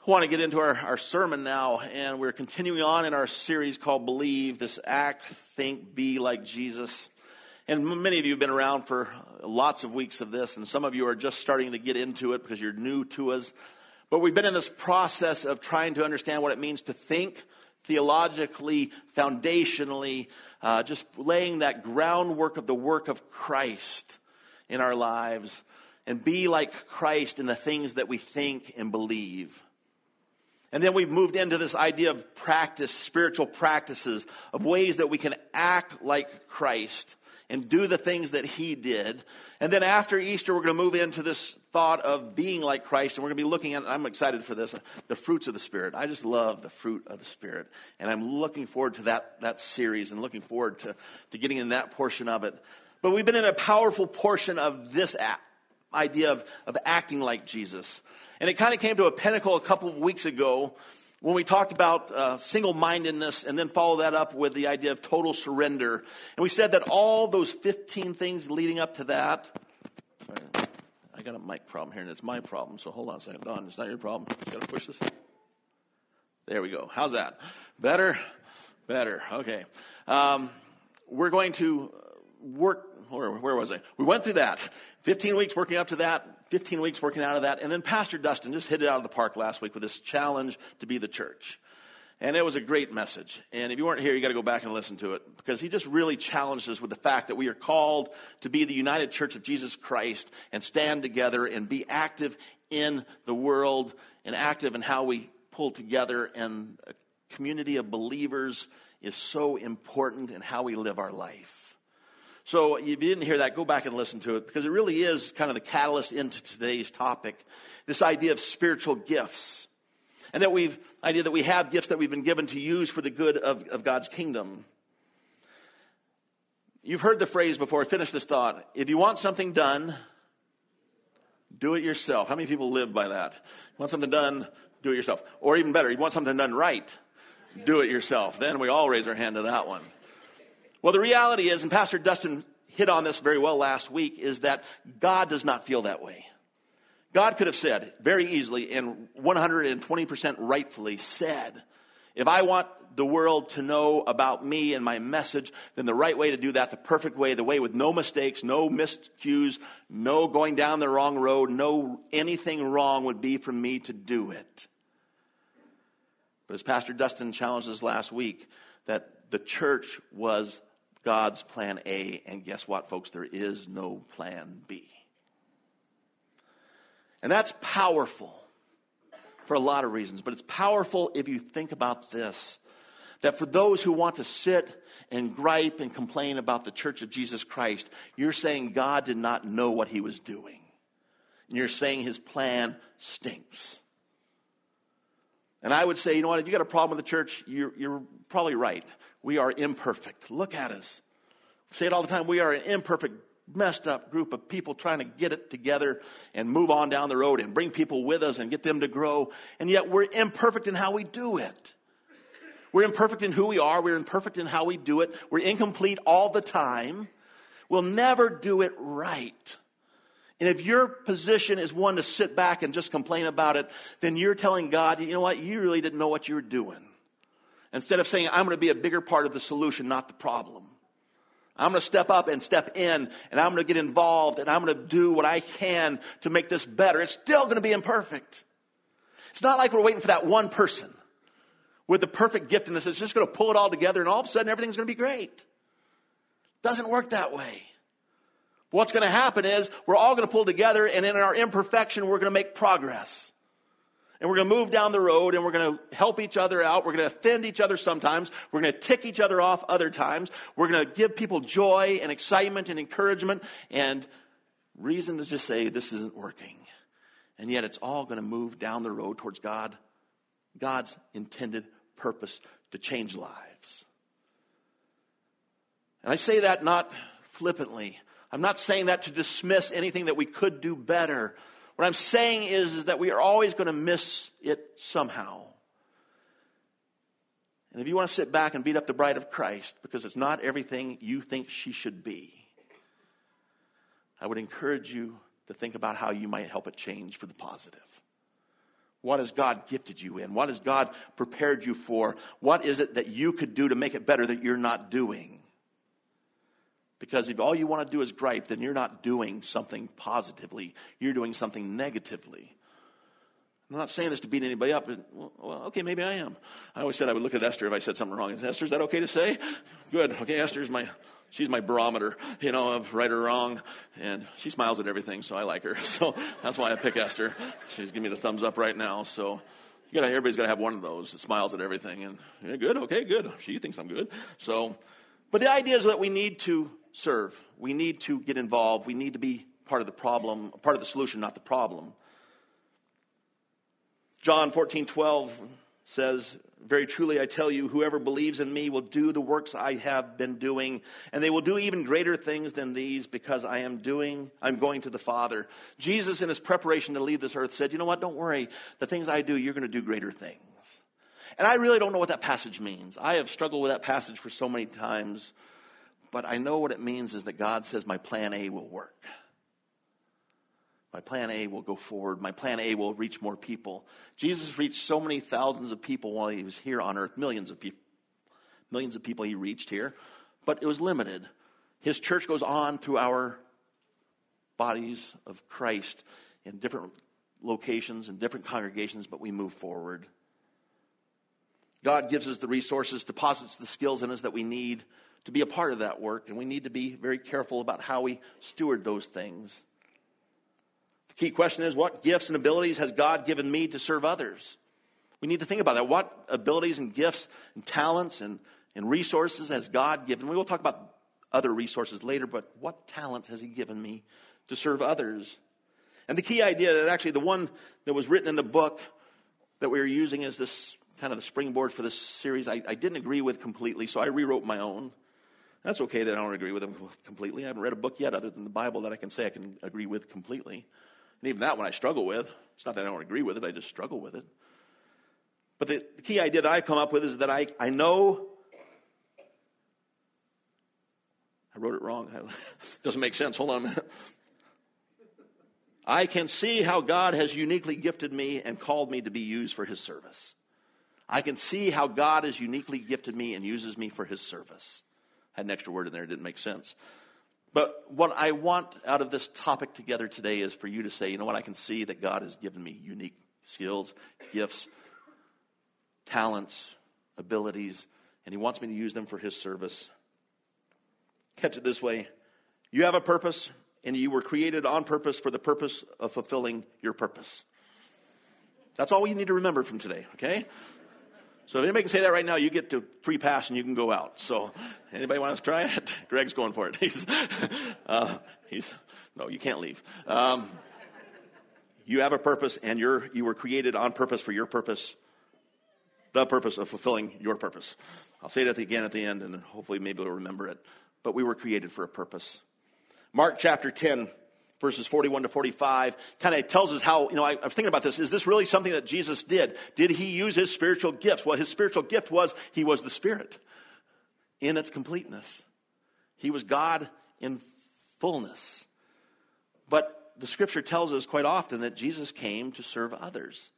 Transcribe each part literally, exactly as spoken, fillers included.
I want to get into our, our sermon now, and we're continuing on in our series called Believe, this act, think, be like Jesus. And many of you have been around for lots of weeks of this, and some of you are just starting to get into it because you're new to us. But we've been in this process of trying to understand what it means to think theologically, foundationally, uh, just laying that groundwork of the work of Christ in our lives, and be like Christ in the things that we think and believe. And then we've moved into this idea of practice, spiritual practices, of ways that we can act like Christ and do the things that he did. And then after Easter, we're going to move into this thought of being like Christ. And we're going to be looking at, I'm excited for this, the fruits of the Spirit. I just love the fruit of the Spirit. And I'm looking forward to that, that series and looking forward to, to getting in that portion of it. But we've been in a powerful portion of this act, idea of, of acting like Jesus. And it kind of came to a pinnacle a couple of weeks ago when we talked about uh, single-mindedness and then follow that up with the idea of total surrender. And we said that all those fifteen things leading up to that, I got a mic problem here and it's my problem, so hold on a second. Don, it's not your problem. You got to push this. There we go. How's that? Better? Better. Okay. Um, we're going to work, where, where was I? We went through that. fifteen weeks working up to that. fifteen weeks working out of that. And then Pastor Dustin just hit it out of the park last week with this challenge to be the church. And it was a great message. And if you weren't here, you got to go back and listen to it, because he just really challenged us with the fact that we are called to be the united church of Jesus Christ and stand together and be active in the world and active in how we pull together. And a community of believers is so important in how we live our life. So if you didn't hear that, go back and listen to it, because it really is kind of the catalyst into today's topic, this idea of spiritual gifts. And that we've, idea that we have gifts that we've been given to use for the good of, of God's kingdom. You've heard the phrase before. Finish this thought. If you want something done, do it yourself. How many people live by that? You want something done, do it yourself. Or even better, you want something done right, do it yourself. Then we all raise our hand to that one. Well, the reality is, and Pastor Dustin hit on this very well last week, is that God does not feel that way. God could have said very easily and one hundred twenty percent rightfully said, if I want the world to know about me and my message, then the right way to do that, the perfect way, the way with no mistakes, no missed cues, no going down the wrong road, no anything wrong would be for me to do it. But as Pastor Dustin challenged us last week, that the church was God's plan A, and guess what, folks? There is no plan B. And that's powerful for a lot of reasons, but it's powerful if you think about this, that for those who want to sit and gripe and complain about the church of Jesus Christ, you're saying God did not know what he was doing. And you're saying his plan stinks. And I would say, you know what, if you got a problem with the church, you're, you're probably right. We are imperfect. Look at us. I say it all the time. We are an imperfect, messed up group of people trying to get it together and move on down the road and bring people with us and get them to grow. And yet we're imperfect in how we do it. We're imperfect in who we are. We're imperfect in how we do it. We're incomplete all the time. We'll never do it right. And if your position is one to sit back and just complain about it, then you're telling God, you know what, you really didn't know what you were doing. Instead of saying, I'm going to be a bigger part of the solution, not the problem. I'm going to step up and step in, and I'm going to get involved, and I'm going to do what I can to make this better. It's still going to be imperfect. It's not like we're waiting for that one person with the perfect gift, and this is just going to pull it all together, and all of a sudden everything's going to be great. It doesn't work that way. What's going to happen is we're all going to pull together, and in our imperfection, we're going to make progress. And we're going to move down the road, and we're going to help each other out. We're going to offend each other sometimes. We're going to tick each other off other times. We're going to give people joy and excitement and encouragement and reason to just say this isn't working. And yet it's all going to move down the road towards God, God's intended purpose to change lives. And I say that not flippantly. I'm not saying that to dismiss anything that we could do better. What I'm saying is, is that we are always going to miss it somehow. And if you want to sit back and beat up the bride of Christ because it's not everything you think she should be, I would encourage you to think about how you might help it change for the positive. What has God gifted you in? What has God prepared you for? What is it that you could do to make it better that you're not doing? Because if all you want to do is gripe, then you're not doing something positively. You're doing something negatively. I'm not saying this to beat anybody up. But, well, okay, maybe I am. I always said I would look at Esther if I said something wrong. Esther, is that okay to say? Good. Okay, Esther's my, she's my barometer, you know, of right or wrong. And she smiles at everything, so I like her. So that's why I pick Esther. She's giving me the thumbs up right now. So you gotta, everybody's got to have one of those that smiles at everything. And yeah, good, okay, good. She thinks I'm good. So, but the idea is that we need to serve. We need to get involved. We need to be part of the problem, part of the solution, not the problem. John fourteen twelve says, very truly I tell you, whoever believes in me will do the works I have been doing, and they will do even greater things than these, because I am doing, I'm going to the Father. Jesus, in his preparation to leave this earth, said, you know what, don't worry. The things I do, you're going to do greater things. And I really don't know what that passage means. I have struggled with that passage for so many times, but I know what it means is that God says my plan A will work. My plan A will go forward. My plan A will reach more people. Jesus reached so many thousands of people while he was here on earth. Millions of people. Millions of people he reached here. But it was limited. His church goes on through our bodies of Christ in different locations and different congregations, but we move forward. God gives us the resources, deposits the skills in us that we need to be a part of that work. And we need to be very careful about how we steward those things. Key question is, what gifts and abilities has God given me to serve others? We need to think about that. What abilities and gifts and talents and, and resources has God given? We will talk about other resources later, but what talents has he given me to serve others? And the key idea that actually the one that was written in the book that we are using as this kind of the springboard for this series, I, I didn't agree with completely, so I rewrote my own. That's okay that I don't agree with them completely. I haven't read a book yet other than the Bible that I can say I can agree with completely. And even that one I struggle with. It's not that I don't agree with it, I just struggle with it. But the, the key idea that I've come up with is that I, I know, I wrote it wrong. It doesn't make sense. Hold on a minute. I can see how God has uniquely gifted me and called me to be used for his service. I can see how God has uniquely gifted me and uses me for his service. I had an extra word in there, it didn't make sense. But what I want out of this topic together today is for you to say, you know what, I can see that God has given me unique skills, gifts, talents, abilities, and he wants me to use them for his service. Catch it this way. You have a purpose, and you were created on purpose for the purpose of fulfilling your purpose. That's all you need to remember from today, okay? So if anybody can say that right now, you get to free pass and you can go out. So anybody want to try it? Greg's going for it. He's, uh, he's no, you can't leave. Um, you have a purpose, and you're you were created on purpose for your purpose, the purpose of fulfilling your purpose. I'll say that again at the end, and hopefully maybe you'll remember it. But we were created for a purpose. Mark chapter ten. Verses forty-one to forty-five kind of tells us how, you know, I, I was thinking about this. Is this really something that Jesus did? Did he use his spiritual gifts? Well, his spiritual gift was he was the Spirit in its completeness. He was God in fullness. But the scripture tells us quite often that Jesus came to serve others.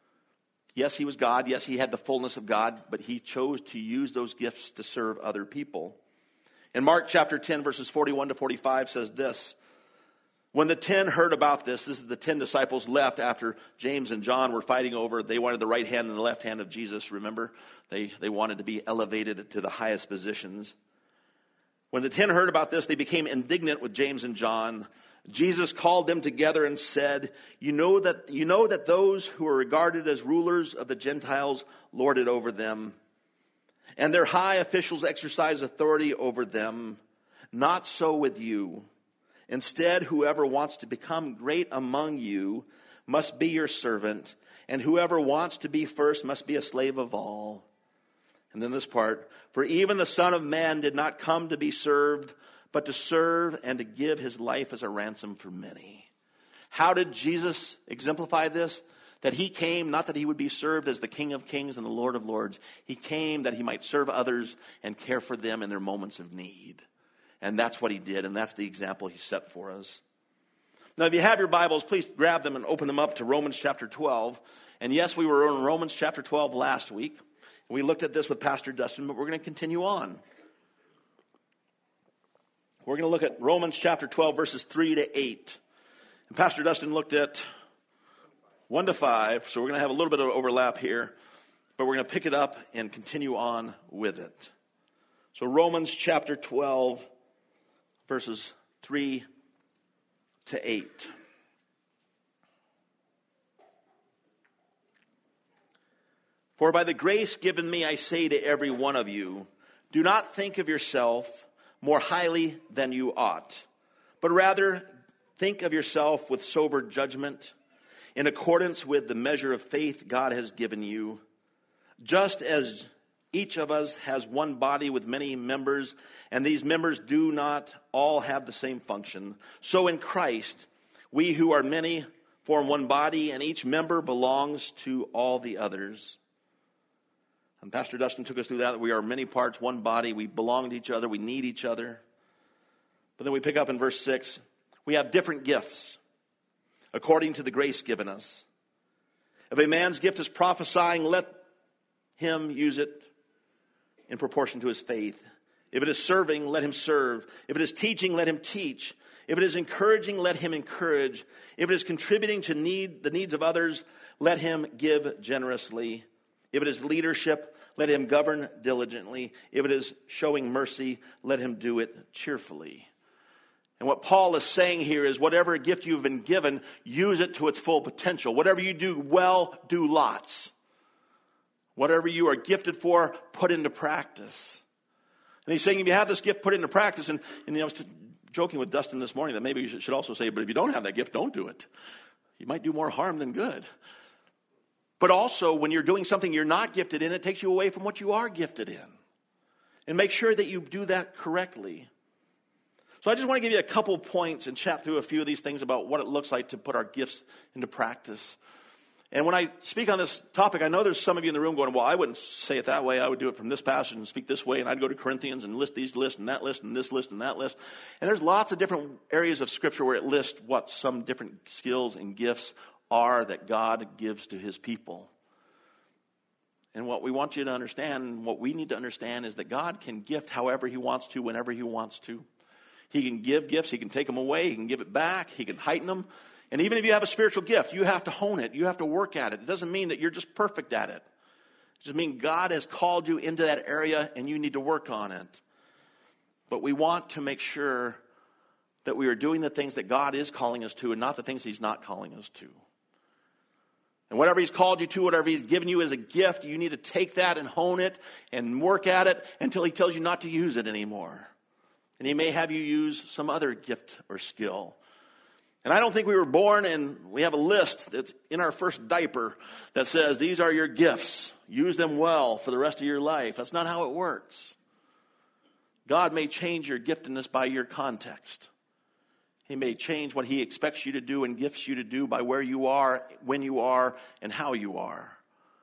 Yes, he was God. Yes, he had the fullness of God, but he chose to use those gifts to serve other people. In Mark chapter ten, verses forty-one to forty-five says this. When the ten heard about this, this is the ten disciples left after James and John were fighting over. They wanted the right hand and the left hand of Jesus, remember? They, they wanted to be elevated to the highest positions. When the ten heard about this, they became indignant with James and John. Jesus called them together and said, you know that, you know that those who are regarded as rulers of the Gentiles lord it over them, and their high officials exercise authority over them. Not so with you. Instead, whoever wants to become great among you must be your servant, and whoever wants to be first must be a slave of all. And then this part, for even the Son of Man did not come to be served, but to serve and to give his life as a ransom for many. How did Jesus exemplify this? That he came, not that he would be served as the King of Kings and the Lord of Lords. He came that he might serve others and care for them in their moments of need. And that's what he did, and that's the example he set for us. Now, if you have your Bibles, please grab them and open them up to Romans chapter twelve. And yes, we were in Romans chapter twelve last week. We looked at this with Pastor Dustin, but we're going to continue on. We're going to look at Romans chapter twelve, verses three to eight. And Pastor Dustin looked at one to five, so we're going to have a little bit of overlap here, but we're going to pick it up and continue on with it. So Romans chapter twelve, verses three to eight. For by the grace given me, I say to every one of you, do not think of yourself more highly than you ought, but rather think of yourself with sober judgment, in accordance with the measure of faith God has given you. Just as each of us has one body with many members, and these members do not all have the same function, so in Christ, we who are many form one body, and each member belongs to all the others. And Pastor Dustin took us through that, that we are many parts, one body. We belong to each other. We need each other. But then we pick up in verse six. We have different gifts according to the grace given us. If a man's gift is prophesying, let him use it in proportion to his faith. If it is serving, let him serve. If it is teaching, let him teach. If it is encouraging, let him encourage. If it is contributing to need the needs of others, let him give generously. If it is leadership, let him govern diligently. If it is showing mercy, let him do it cheerfully. And what Paul is saying here is whatever gift you've been given, use it to its full potential. Whatever you do well, do lots. Whatever you are gifted for, put into practice. And he's saying if you have this gift, put it into practice. And, and you know, I was joking with Dustin this morning that maybe you should also say, but if you don't have that gift, don't do it. You might do more harm than good. But also, when you're doing something you're not gifted in, it takes you away from what you are gifted in. And make sure that you do that correctly. So I just want to give you a couple points and chat through a few of these things about what it looks like to put our gifts into practice. And when I speak on this topic, I know there's some of you in the room going, well, I wouldn't say it that way. I would do it from this passage and speak this way. And I'd go to Corinthians and list these lists and that list and this list and that list. And there's lots of different areas of Scripture where it lists what some different skills and gifts are that God gives to his people. And what we want you to understand, what we need to understand is that God can gift however he wants to, whenever he wants to. He can give gifts, he can take them away, he can give it back, he can heighten them. And even if you have a spiritual gift, you have to hone it, you have to work at it. It doesn't mean that you're just perfect at it. It just means God has called you into that area and you need to work on it. But we want to make sure that we are doing the things that God is calling us to and not the things he's not calling us to. And whatever he's called you to, whatever he's given you as a gift, you need to take that and hone it and work at it until he tells you not to use it anymore. And he may have you use some other gift or skill. And I don't think we were born and we have a list that's in our first diaper that says, these are your gifts. Use them well for the rest of your life. That's not how it works. God may change your giftedness by your context. He may change what he expects you to do and gifts you to do by where you are, when you are, and how you are.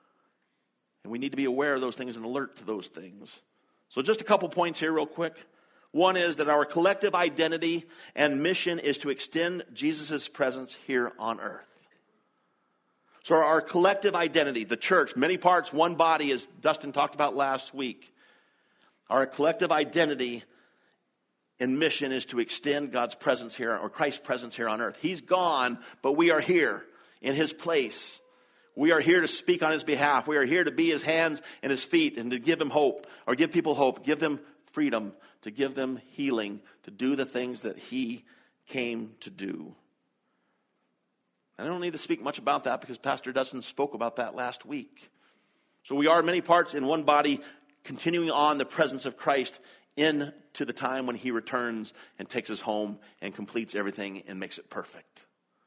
And we need to be aware of those things and alert to those things. So just a couple points here real quick. One is that our collective identity and mission is to extend Jesus' presence here on earth. So our collective identity, the church, many parts, one body, as Dustin talked about last week. Our collective identity and mission is to extend God's presence here, or Christ's presence here on earth. He's gone, but we are here in his place. We are here to speak on his behalf. We are here to be his hands and his feet and to give him hope, or give people hope, give them freedom, to give them healing, to do the things that he came to do. I don't need to speak much about that because Pastor Dustin spoke about that last week. So we are many parts in one body, continuing on the presence of Christ into the time when he returns and takes us home and completes everything and makes it perfect.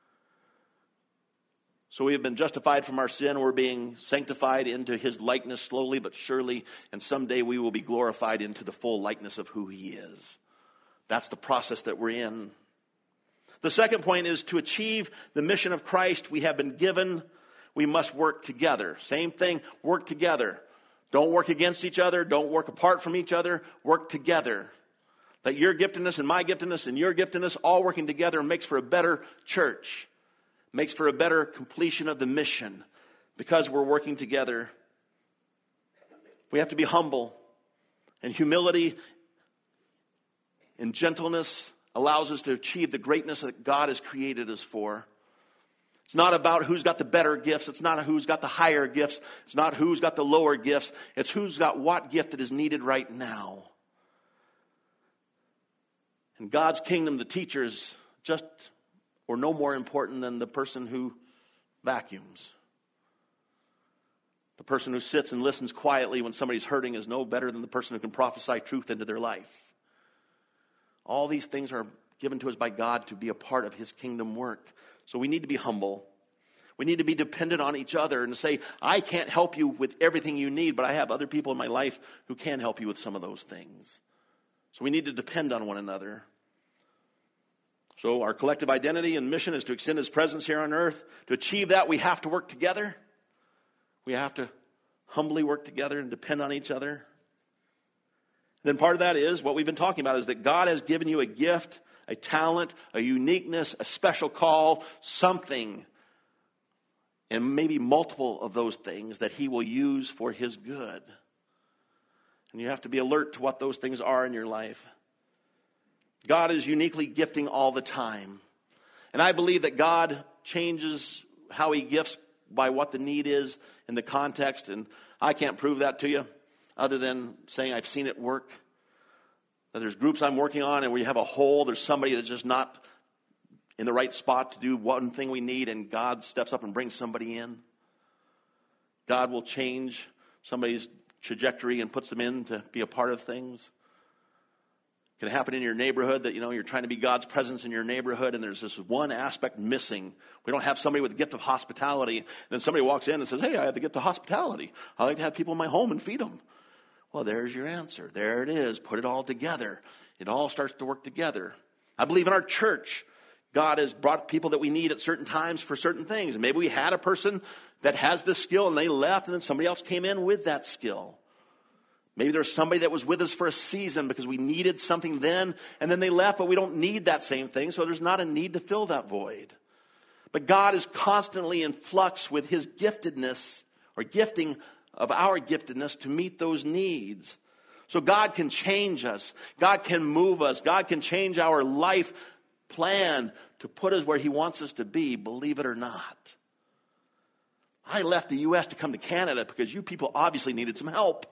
So we have been justified from our sin. We're being sanctified into his likeness slowly but surely. And someday we will be glorified into the full likeness of who he is. That's the process that we're in. The second point is to achieve the mission of Christ we have been given, we must work together. Same thing, work together. Don't work against each other. Don't work apart from each other. Work together. That your giftedness and my giftedness and your giftedness all working together makes for a better church. Makes for a better completion of the mission. because we're working together. We have to be humble. And humility and gentleness allows us to achieve the greatness that God has created us for. It's not about who's got the better gifts. It's not who's got the higher gifts. It's not who's got the lower gifts. It's who's got what gift that is needed right now. In God's kingdom, the teacher is just or no more important than the person who vacuums. The person who sits and listens quietly when somebody's hurting is no better than the person who can prophesy truth into their life. All these things are given to us by God to be a part of his kingdom work. So we need to be humble. We need to be dependent on each other and to say, I can't help you with everything you need, but I have other people in my life who can help you with some of those things. So we need to depend on one another. So our collective identity and mission is to extend his presence here on earth. To achieve that, we have to work together. We have to humbly work together and depend on each other. Then part of that is, what we've been talking about, is that God has given you a gift, a talent, a uniqueness, a special call, something, and maybe multiple of those things that he will use for his good. And you have to be alert to what those things are in your life. God is uniquely gifting all the time. And I believe that God changes how he gifts by what the need is in the context. And I can't prove that to you other than saying I've seen it work. That there's groups I'm working on and we have a hole. There's somebody that's just not in the right spot to do one thing we need, and God steps up and brings somebody in. God will change somebody's trajectory and puts them in to be a part of things. It can happen in your neighborhood that, you know, you're trying to be God's presence in your neighborhood and there's this one aspect missing. We don't have somebody with the gift of hospitality. And then somebody walks in and says, hey, I have the gift of hospitality. I like to have people in my home and feed them. Well, there's your answer. There it is. Put it all together. It all starts to work together. I believe in our church, God has brought people that we need at certain times for certain things. And maybe we had a person that has this skill and they left and then somebody else came in with that skill. Maybe there's somebody that was with us for a season because we needed something then, and then they left, but we don't need that same thing, so there's not a need to fill that void. But God is constantly in flux with his giftedness, or gifting of our giftedness to meet those needs. So God can change us. God can move us. God can change our life plan to put us where he wants us to be, believe it or not. I left the U S to come to Canada because you people obviously needed some help.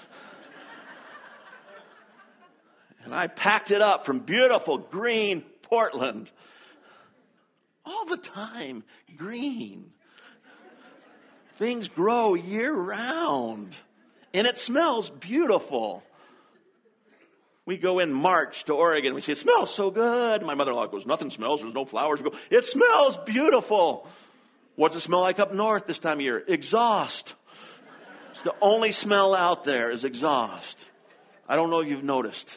And I packed it up from beautiful green Portland. All the time, green. Things grow year round. And it smells beautiful. We go in March to Oregon. We say, it smells so good. My mother-in-law goes, nothing smells. There's no flowers. We go, it smells beautiful. What does it smell like up north this time of year? Exhaust. It's the only smell out there is exhaust. I don't know if you've noticed.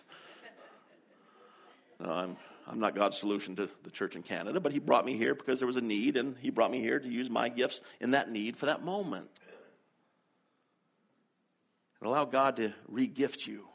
No, I'm, I'm not God's solution to the church in Canada, but he brought me here because there was a need, and he brought me here to use my gifts in that need for that moment. And allow God to re-gift you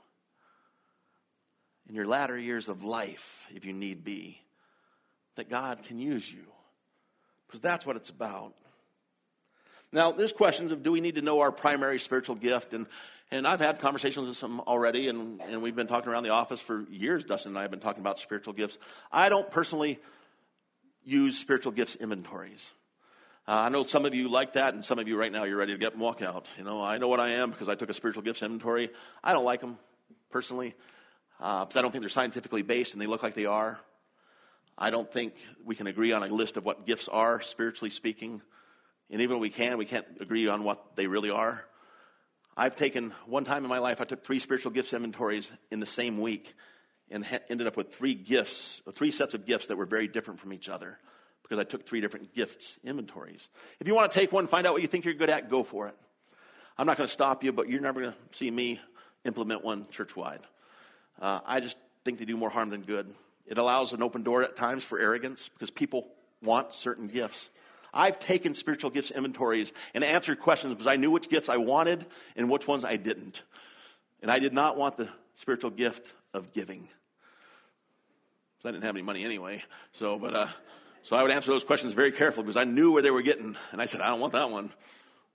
in your latter years of life, if you need be, that God can use you, because that's what it's about. Now, there's questions of, do we need to know our primary spiritual gift? And And I've had conversations with some already, and, and we've been talking around the office for years. Dustin and I have been talking about spiritual gifts. I don't personally use spiritual gifts inventories. Uh, I know some of you like that, and some of you right now, you're ready to get and walk out. You know, I know what I am because I took a spiritual gifts inventory. I don't like them, personally, uh, because I don't think they're scientifically based, and they look like they are. I don't think we can agree on a list of what gifts are, spiritually speaking. And even if we can, we can't agree on what they really are. I've taken, one time in my life, I took three spiritual gifts inventories in the same week and ha- ended up with three gifts, three sets of gifts that were very different from each other because I took three different gifts inventories. If you want to take one, find out what you think you're good at, go for it. I'm not going to stop you, but you're never going to see me implement one church-wide. Uh, I just think they do more harm than good. It allows an open door at times for arrogance because people want certain gifts. I've taken spiritual gifts inventories and answered questions because I knew which gifts I wanted and which ones I didn't. And I did not want the spiritual gift of giving, because I didn't have any money anyway. So, but uh, so I would answer those questions very carefully because I knew where they were getting. And I said, I don't want that one.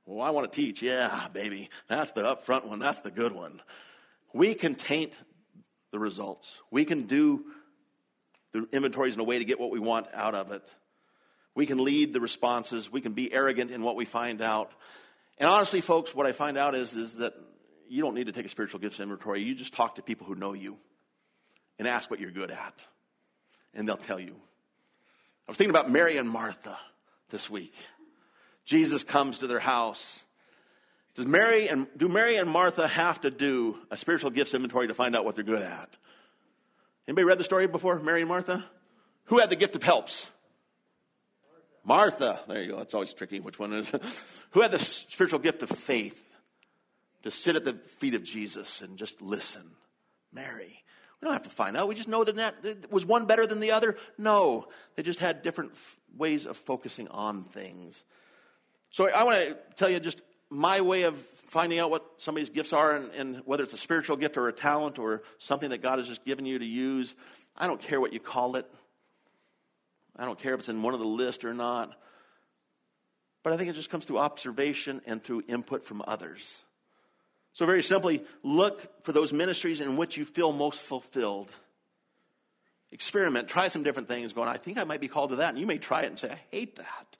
Well, I want to teach. Yeah, baby. That's the upfront one. That's the good one. We can taint the results. We can do the inventories in a way to get what we want out of it. We can lead the responses. We can be arrogant in what we find out. And honestly, folks, what I find out is, is that you don't need to take a spiritual gifts inventory. You just talk to people who know you and ask what you're good at. And they'll tell you. I was thinking about Mary and Martha this week. Jesus comes to their house. Does Mary and do Mary and Martha have to do a spiritual gifts inventory to find out what they're good at? Anybody read the story before, Mary and Martha? Who had the gift of helps? Martha. There you go. It's always tricky which one it is. Who had the spiritual gift of faith to sit at the feet of Jesus and just listen? Mary. We don't have to find out. We just know that, that was one better than the other? No. They just had different f- ways of focusing on things. So I want to tell you just my way of finding out what somebody's gifts are, and, and whether it's a spiritual gift or a talent or something that God has just given you to use. I don't care what you call it. I don't care if it's in one of the list or not. But I think it just comes through observation and through input from others. So very simply, look for those ministries in which you feel most fulfilled. Experiment. Try some different things going, I think I might be called to that. And you may try it and say, I hate that.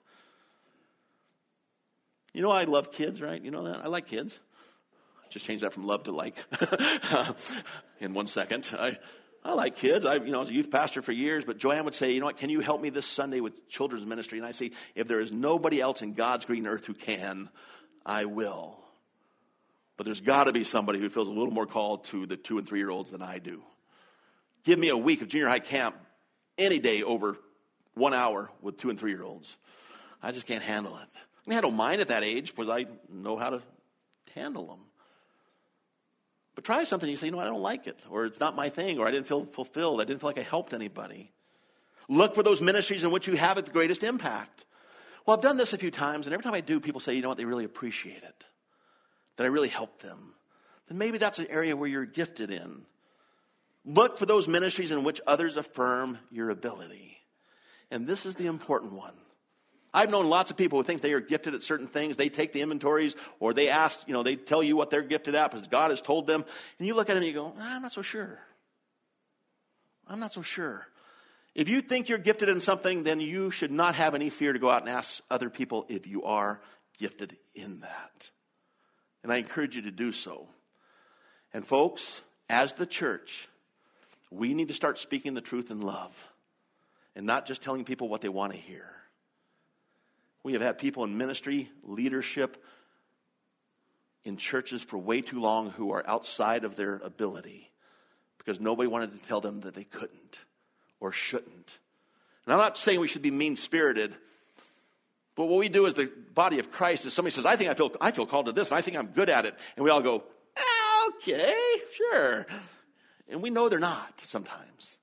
You know I love kids, right? You know that? I like kids. Just changed that from love to like in one second. I I like kids. I, you know, I was a youth pastor for years, but Joanne would say, you know what, can you help me this Sunday with children's ministry? And I say, if there is nobody else in God's green earth who can, I will. But there's got to be somebody who feels a little more called to the two and three-year-olds than I do. Give me a week of junior high camp any day over one hour with two and three-year-olds. I just can't handle it. I mean, I don't mind at that age because I know how to handle them. But try something, you say, you know, I don't like it, or it's not my thing, or I didn't feel fulfilled, I didn't feel like I helped anybody. Look for those ministries in which you have the greatest impact. Well, I've done this a few times, and every time I do, people say, you know what, they really appreciate it, that I really helped them. Then maybe that's an area where you're gifted in. Look for those ministries in which others affirm your ability. And this is the important one. I've known lots of people who think they are gifted at certain things. They take the inventories, or they ask, you know, they tell you what they're gifted at because God has told them. And you look at them and you go, I'm not so sure. I'm not so sure. If you think you're gifted in something, then you should not have any fear to go out and ask other people if you are gifted in that. And I encourage you to do so. And folks, as the church, we need to start speaking the truth in love and not just telling people what they want to hear. We have had people in ministry, leadership, in churches for way too long who are outside of their ability because nobody wanted to tell them that they couldn't or shouldn't. And I'm not saying we should be mean-spirited, but what we do as the body of Christ is somebody says, I think I feel I feel called to this, and I think I'm good at it. And we all go, ah, okay, sure. And we know they're not sometimes.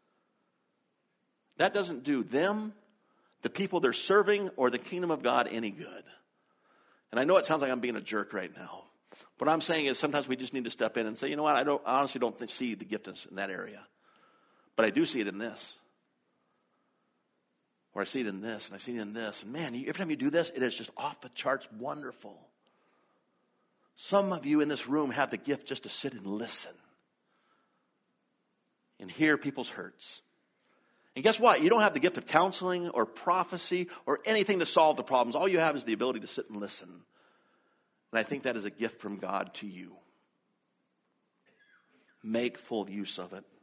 That doesn't do them, the people they're serving, or the kingdom of God any good. And I know it sounds like I'm being a jerk right now. What I'm saying is sometimes we just need to step in and say, you know what, I don't I honestly don't th- see the giftedness in that area. But I do see it in this. Or I see it in this, and I see it in this. And man, every time you do this, it is just off the charts wonderful. Some of you in this room have the gift just to sit and listen. And hear people's hurts. And guess what? You don't have the gift of counseling or prophecy or anything to solve the problems. All you have is the ability to sit and listen. And I think that is a gift from God to you. Make full use of it.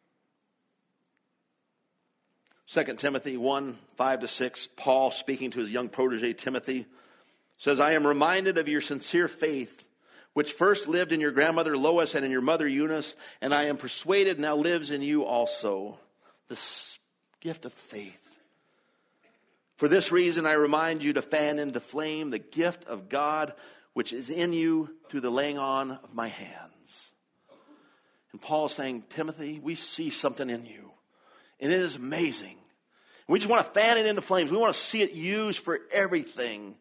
Second Timothy one, five to six, Paul speaking to his young protege Timothy says, I am reminded of your sincere faith, which first lived in your grandmother Lois and in your mother Eunice, and I am persuaded now lives in you also. This gift of faith. For this reason, I remind you to fan into flame the gift of God which is in you through the laying on of my hands. And Paul is saying, Timothy, we see something in you. And it is amazing. We just want to fan it into flames. We want to see it used for everything.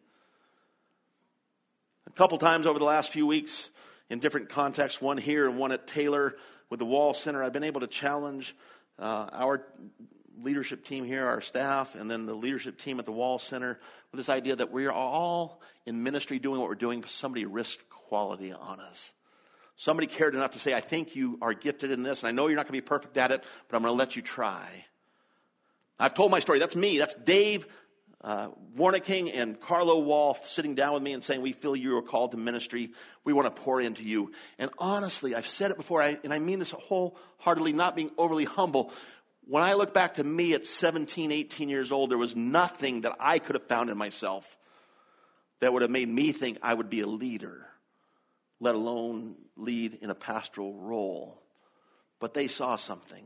A couple times over the last few weeks in different contexts, one here and one at Taylor with the Wall Center, I've been able to challenge uh, our leadership team here, our staff, and then the leadership team at the Wall Center with this idea that we are all in ministry doing what we're doing. Somebody risked quality on us. Somebody cared enough to say, I think you are gifted in this, and I know you're not going to be perfect at it, but I'm going to let you try. I've told my story. That's me. That's Dave uh, Warnking and Carlo Wall sitting down with me and saying, we feel you are called to ministry. We want to pour into you. And honestly, I've said it before, I, and I mean this wholeheartedly, not being overly humble. When I look back to me at seventeen, eighteen years old, there was nothing that I could have found in myself that would have made me think I would be a leader, let alone lead in a pastoral role. But they saw something.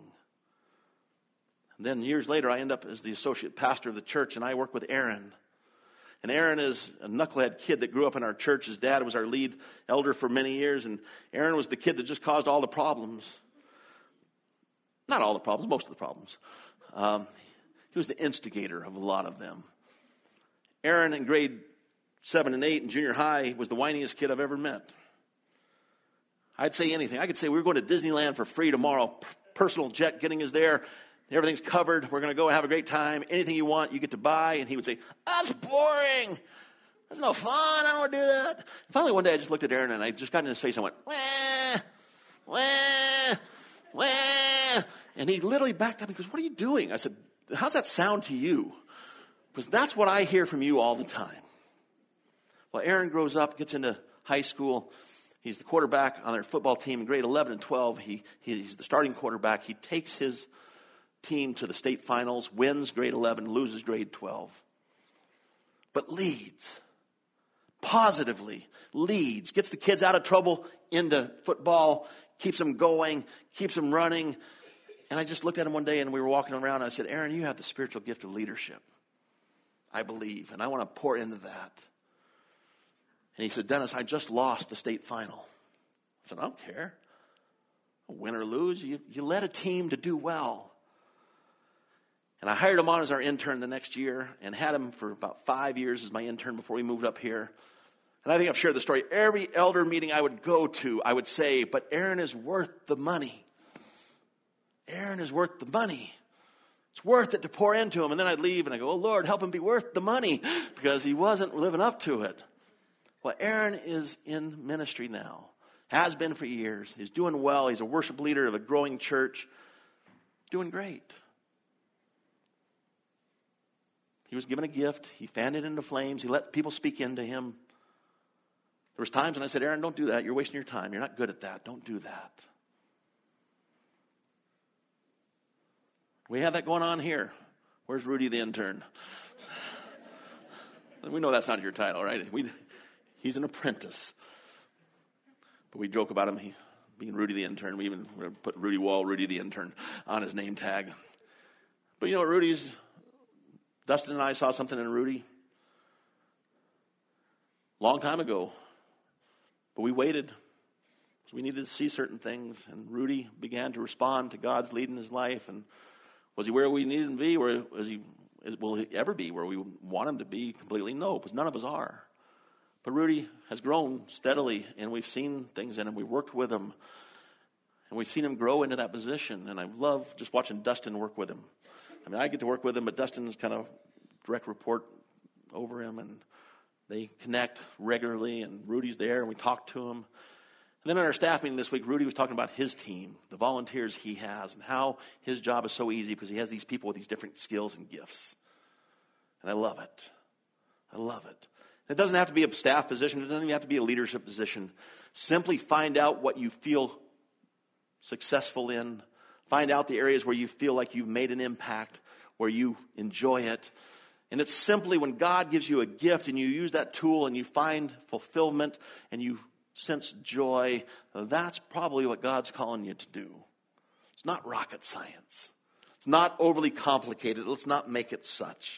And then years later, I end up as the associate pastor of the church, and I work with Aaron. And Aaron is a knucklehead kid that grew up in our church. His dad was our lead elder for many years, and Aaron was the kid that just caused all the problems. Not all the problems, most of the problems. Um, he was the instigator of a lot of them. Aaron in grade seven and eight in junior high was the whiniest kid I've ever met. I'd say anything. I could say, we're going to Disneyland for free tomorrow. Personal jet getting us there. Everything's covered. We're going to go and have a great time. Anything you want, you get to buy. And he would say, that's boring. That's no fun. I don't want to do that. And finally, one day, I just looked at Aaron, and I just got in his face. And I went, wah, wah, wah. And he literally backed up. He goes, what are you doing? I said, how's that sound to you? Because that's what I hear from you all the time. Well, Aaron grows up, gets into high school. He's the quarterback on their football team in grade eleven and twelve. He, he's the starting quarterback. He takes his team to the state finals, wins grade eleven, loses grade twelve. But leads. Positively leads. Gets the kids out of trouble into football. Keeps them going. Keeps them running. And I just looked at him one day, and we were walking around, and I said, Aaron, you have the spiritual gift of leadership. I believe, and I want to pour into that. And he said, Dennis, I just lost the state final. I said, I don't care. Win or lose, you, you led a team to do well. And I hired him on as our intern the next year and had him for about five years as my intern before we moved up here. And I think I've shared the story. Every elder meeting I would go to, I would say, but Aaron is worth the money. Aaron is worth the money. It's worth it to pour into him. And then I'd leave and I go, oh, Lord, help him be worth the money, because he wasn't living up to it. Well, Aaron is in ministry now. Has been for years. He's doing well. He's a worship leader of a growing church. Doing great. He was given a gift. He fanned it into flames. He let people speak into him. There was times when I said, Aaron, don't do that. You're wasting your time. You're not good at that. Don't do that. We have that going on here. Where's Rudy the intern? We know that's not your title, right? We, he's an apprentice. But we joke about him he, being Rudy the intern. We even put Rudy Wall, Rudy the intern on his name tag. But you know what Rudy's... Dustin and I saw something in Rudy long time ago. But we waited. So we needed to see certain things. And Rudy began to respond to God's lead in his life. And was he where we needed him to be? Or was he, will he ever be where we want him to be completely? No, because none of us are. But Rudy has grown steadily, and we've seen things in him. We've worked with him. And we've seen him grow into that position. And I love just watching Dustin work with him. I mean, I get to work with him, but Dustin's kind of direct report over him, and they connect regularly, and Rudy's there, and we talk to him. And then at our staff meeting this week, Rudy was talking about his team, the volunteers he has, and how his job is so easy because he has these people with these different skills and gifts. And I love it. I love it. It doesn't have to be a staff position. It doesn't even have to be a leadership position. Simply find out what you feel successful in. Find out the areas where you feel like you've made an impact, where you enjoy it. And it's simply when God gives you a gift and you use that tool and you find fulfillment and you sense joy, that's probably what God's calling you to do. It's not rocket science. It's not overly complicated. Let's not make it such.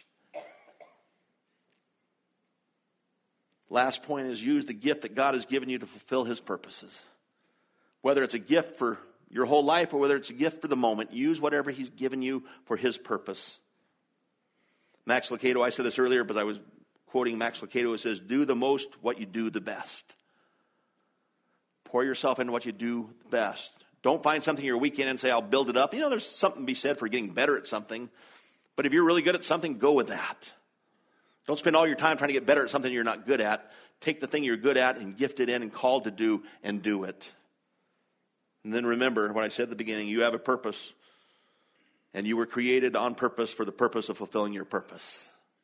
Last point is use the gift that God has given you to fulfill his purposes. Whether it's a gift for your whole life or whether it's a gift for the moment, use whatever he's given you for his purpose. Max Lucado, I said this earlier, but I was quoting Max Lucado. It says, do the most what you do the best. Pour yourself into what you do the best. Don't find something you're weak in and say, I'll build it up. You know, there's something to be said for getting better at something. But if you're really good at something, go with that. Don't spend all your time trying to get better at something you're not good at. Take the thing you're good at and gifted in and called to do and do it. And then remember what I said at the beginning. You have a purpose. And you were created on purpose for the purpose of fulfilling your purpose.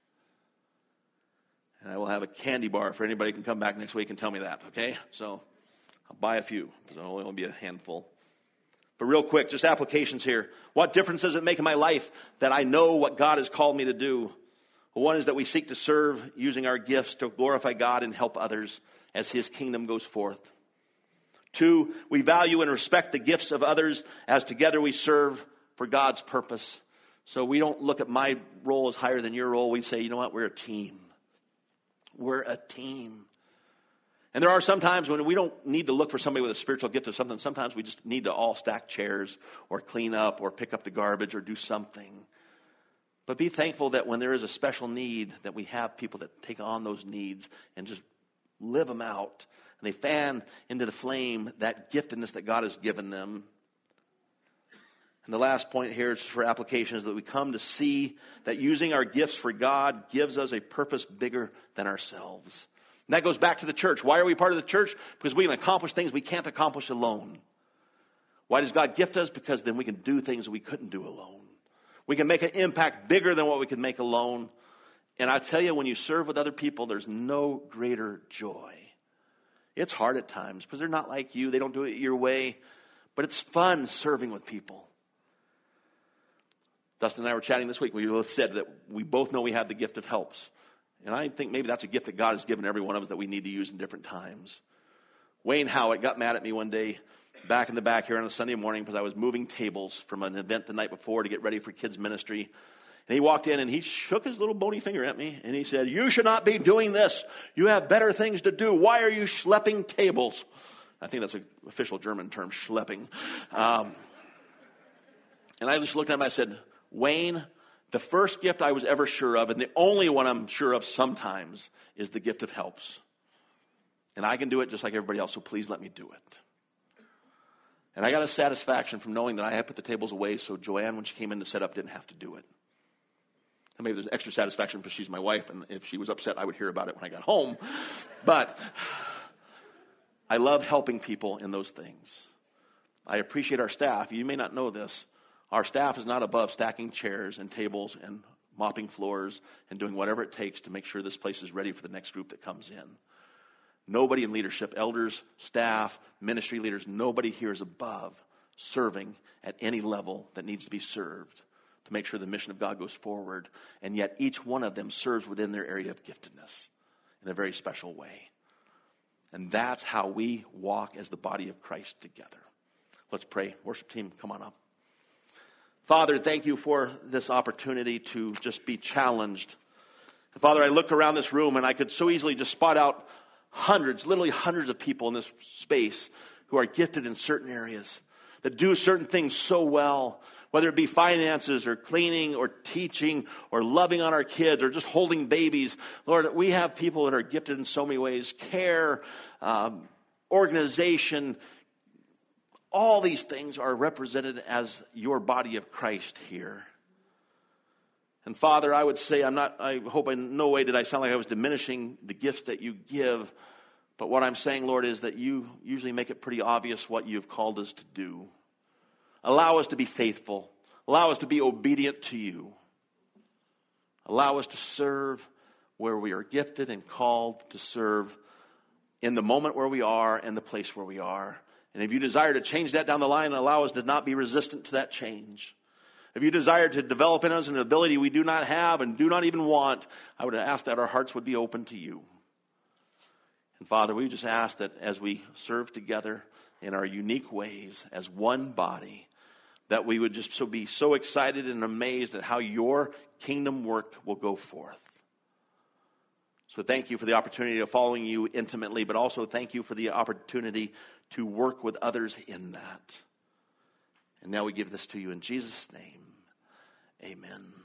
And I will have a candy bar for anybody who can come back next week and tell me that, okay? So I'll buy a few, because it'll only be a handful. But real quick, just applications here. What difference does it make in my life that I know what God has called me to do? Well, one is that we seek to serve using our gifts to glorify God and help others as his kingdom goes forth. Two, we value and respect the gifts of others as together we serve for God's purpose. So we don't look at my role as higher than your role. We say, you know what, we're a team. We're a team. And there are some times when we don't need to look for somebody with a spiritual gift of something. Sometimes we just need to all stack chairs or clean up or pick up the garbage or do something. But be thankful that when there is a special need, that we have people that take on those needs and just live them out. And they fan into the flame that giftedness that God has given them. And the last point here is for application is that we come to see that using our gifts for God gives us a purpose bigger than ourselves. And that goes back to the church. Why are we part of the church? Because we can accomplish things we can't accomplish alone. Why does God gift us? Because then we can do things that we couldn't do alone. We can make an impact bigger than what we could make alone. And I tell you, when you serve with other people, there's no greater joy. It's hard at times because they're not like you. They don't do it your way. But it's fun serving with people. Dustin and I were chatting this week. We both said that we both know we have the gift of helps. And I think maybe that's a gift that God has given every one of us that we need to use in different times. Wayne Howitt got mad at me one day back in the back here on a Sunday morning because I was moving tables from an event the night before to get ready for kids' ministry. And he walked in and he shook his little bony finger at me and he said, you should not be doing this. You have better things to do. Why are you schlepping tables? I think that's an official German term, schlepping. Um, and I just looked at him and I said, Wayne, the first gift I was ever sure of, and the only one I'm sure of sometimes, is the gift of helps. And I can do it just like everybody else, so please let me do it. And I got a satisfaction from knowing that I had put the tables away so Joanne, when she came in to set up, didn't have to do it. And maybe there's extra satisfaction because she's my wife, and if she was upset, I would hear about it when I got home. But I love helping people in those things. I appreciate our staff. You may not know this. Our staff is not above stacking chairs and tables and mopping floors and doing whatever it takes to make sure this place is ready for the next group that comes in. Nobody in leadership, elders, staff, ministry leaders, nobody here is above serving at any level that needs to be served to make sure the mission of God goes forward. And yet each one of them serves within their area of giftedness in a very special way. And that's how we walk as the body of Christ together. Let's pray. Worship team, come on up. Father, thank you for this opportunity to just be challenged. Father, I look around this room and I could so easily just spot out hundreds, literally hundreds of people in this space who are gifted in certain areas, that do certain things so well, whether it be finances or cleaning or teaching or loving on our kids or just holding babies. Lord, we have people that are gifted in so many ways, care, um, organization. All these things are represented as your body of Christ here. And Father, I would say, I'm not, I hope in no way did I sound like I was diminishing the gifts that you give. But what I'm saying, Lord, is that you usually make it pretty obvious what you've called us to do. Allow us to be faithful. Allow us to be obedient to you. Allow us to serve where we are gifted and called to serve in the moment where we are and the place where we are. And if you desire to change that down the line, allow us to not be resistant to that change. If you desire to develop in us an ability we do not have and do not even want, I would ask that our hearts would be open to you. And Father, we just ask that as we serve together in our unique ways as one body, that we would just so be so excited and amazed at how your kingdom work will go forth. So thank you for the opportunity of following you intimately, but also thank you for the opportunity to work with others in that. And now we give this to you in Jesus' name. Amen.